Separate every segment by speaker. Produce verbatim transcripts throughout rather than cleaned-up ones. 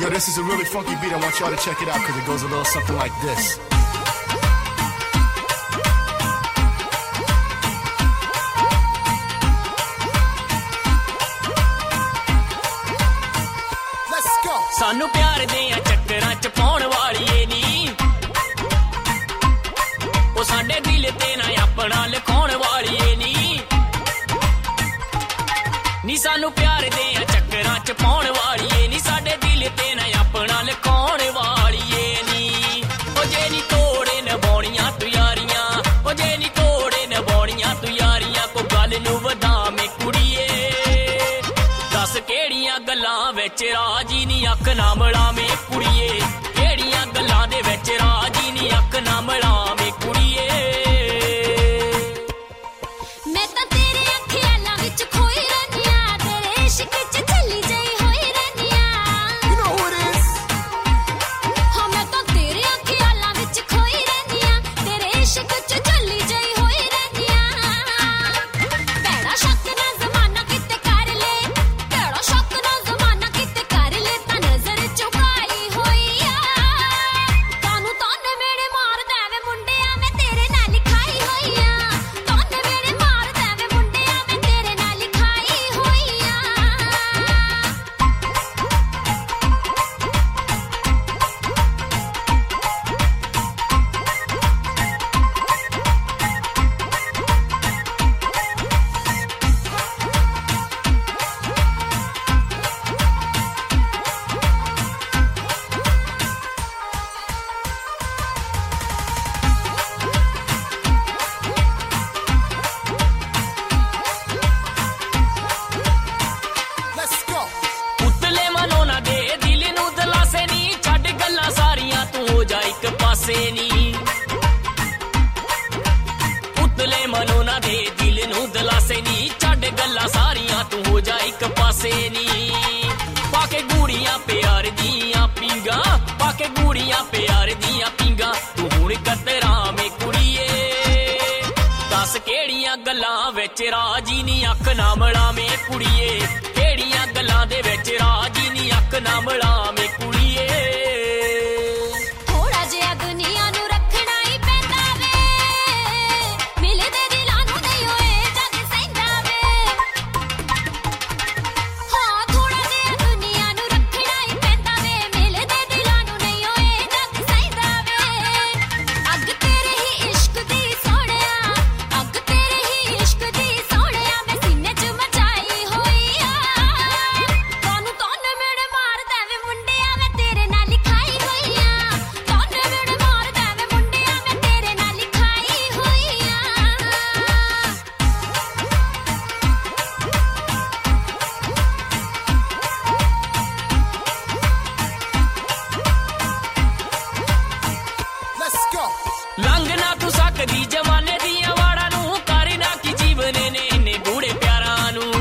Speaker 1: Yo, this is a really funky beat. I want y'all to check it out because it goes a little something like this. Let's go.
Speaker 2: सानू प्यार दियां चक्करां च पाउण वालीए नी ओ साडे दिल ते ना अपना लिखाउण वालीए नी नी सानू प्यार दियां चक्करां च पाउण वालीए नी साडे दिल ते ना अपना लिखाउण वालीए नी ओ जे नी तोड़े निभाउणियां तू यारियां ओ जे नी तोड़े निभाउणियां तू यारियां को गल नू वधावें कुड़ीए दस केड़ियां गल्लां विच राजी नी अख ना मलावें कुड़ीए केड़ियां गल्लां दे विच राजी नी अख ना मलावें कुड़ीए
Speaker 3: मैं तां तेरे अखियां विच खोई रहनियां तेरे इश्क च चली जाई होई रहनियां
Speaker 1: You know who it is?
Speaker 3: हां मैं तां तेरे अखियां विच खोई रहनियां तेरे इश्क च चली जाई होई रहनियां तेरा शक ना ज़माना किते कर ले तेरा शक ना ज़माना किते कर ले तां नज़र चुकाई होई आ तानू तान मेरे मार देवे मुंडिया मैं तेरे नाल लिखाई होई आ तान मेरे मार देवे मुंडिया मैं तेरे नाल लिखाई होई आ
Speaker 1: Let's go.
Speaker 2: ਉਤਲੇ ਮਨੋਂ ਨਾ ਦੇ ਦਿਲ ਨੂੰ ਦਲਾਸੇ ਨੀ ਛੱਡ ਗੱਲਾਂ ਸਾਰੀਆਂ ਤੂੰ ਹੋ ਜਾ ਇੱਕ ਪਾਸੇ ਨੀ ਉਤਲੇ ਮਨੋਂ ਨਾ ਦੇ ਦਿਲ ਨੂੰ ਦਲਾਸੇ ਨੀ ਛੱਡ ਗੱਲਾਂ ਸਾਰੀਆਂ ਤੂੰ ਹੋ ਜਾ ਇੱਕ ਪਾਸੇ ਨੀ ਪਾ ਕੇ ਗੂੜੀਆਂ ਪਿਆਰ ਦੀਆਂ ਪੀਂਗਾ ਪਾ ਕੇ ਗੂੜੀਆਂ ਪਿਆਰ ਦੀਆਂ ਪੀਂਗਾ ਤੂੰ ਹੁਣ ਕਤਰਾਂ ਮੇ ਕੁੜੀਏ ਦਸ ਕਿਹੜੀਆਂ ਗੱਲਾਂ ਵਿੱਚ ਰਾਜੀ ਨੀ ਅੱਖ ਨਾ ਮਲਾਵੇਂ ਕੁੜੀਏ ਕਿਹੜੀਆਂ ਗੱਲਾਂ ਦੇ ਵਿੱਚ ਰਾਜੀ ਨੀ ਅੱਖ ਨਾ ਮਲਾਵੇਂ ਕੁੜੀਏ
Speaker 3: ਥੋੜਾ ਜਿਹਾ ਦੁਨੀਆ ਨੂੰ ਰੱਖਣਾ ਹੀ ਪੈਂਦਾ ਵੇ ਮਿਲਦੇ ਦਿਲਾਂ ਨੂੰ ਨਹੀਂ ਓਏ ਜੱਗ ਸਹਿੰਦਾ ਵੇ ਹਾਂ ਥੋੜਾ ਜਿਹਾ ਦੁਨੀਆ ਨੂੰ ਰੱਖਣਾ ਹੀ ਪੈਂਦਾ ਵੇ ਮਿਲਦੇ ਦਿਲਾਂ ਨੂੰ ਨਹੀਂ ਓਏ ਜੱਗ ਸਹਿੰਦਾ ਵੇ ਅੱਗ ਤੇਰੇ ਹੀ ਇਸ਼ਕ ਦੀ ਸੋਹਣਿਆ ਅੱਗ ਤੇਰੇ ਹੀ ਇਸ਼ਕ ਦੀ ਸੋਹਣਿਆ ਮੈਂ ਸੀਨੇ 'ਚ ਮਚਾਈ ਹੋਈ ਆ ਤਾਨੂੰ ਤਾਨ ਮੇਰੇ ਮਾਰ ਦੇਵੇ ਮੁੰਡਿਆ ਮੈਂ ਤੇਰੇ ਨਾਲ ਲਿਖਾਈ ਹੋਈ ਆ ਤਾਨ ਮੇਰੇ ਮਾਰ ਦੇਵੇ ਮੁੰਡਿਆ ਮੈਂ ਤੇਰੇ ਨਾਲ ਲਿਖਾਈ ਹੋਈ ਆ
Speaker 1: Let's go.
Speaker 2: ਲੰਘ ਨਾ ਤੂੰ ਸਕਦੀ ਜਮਾਨੇ ਦੀਆਂ ਵਾੜਾਂ ਨੂੰ ਕਰ ਨਾ ਕੀ ਜੀਵਨ ਨੇ ਇੰਨੇ ਗੂੜੇ ਪਿਆਰਾਂ ਨੂੰ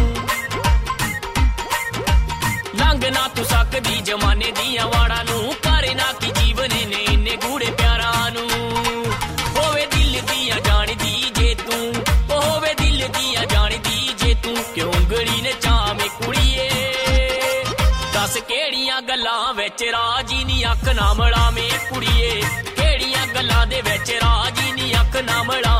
Speaker 2: ਲੰਘ ਨਾ ਤੂੰ ਸਕਦੀ ਜਮਾਨੇ ਦੀਆਂ ਵਾੜਾਂ ਨੂੰ ਕਰ ਨਾ ਕੀ ਜੀਵਨ ਨੇ ਇੰਨੇ ਗੂੜੇ ਪਿਆਰਾਂ ਨੂੰ ਹੋਵੇ ਦਿਲ ਦੀਆਂ ਜਾਣਦੀ ਜੇ ਤੂੰ ਉਹ ਹੋਵੇ ਦਿਲ ਦੀਆਂ ਜਾਣਦੀ ਜੇ ਤੂੰ ਕਿਉਂ ਉਂਗਲੀ ਨੇ ਚਾਵੇਂ ਕੁੜੀਏ ਦਸ ਕਿਹੜੀਆਂ ਗੱਲਾਂ ਵਿੱਚ ਰਾਜੀ ਨੀ ਅੱਖ ਨਾ ਮਲਾਵੇਂ ਕੁੜੀਏ ਕਿਹੜੀਆਂ ਗੱਲਾਂ ਦੇ ਵਿੱਚ ਰਾਜੀ ਨੀ ਅੱਖ ਨਾ ਮਲਾ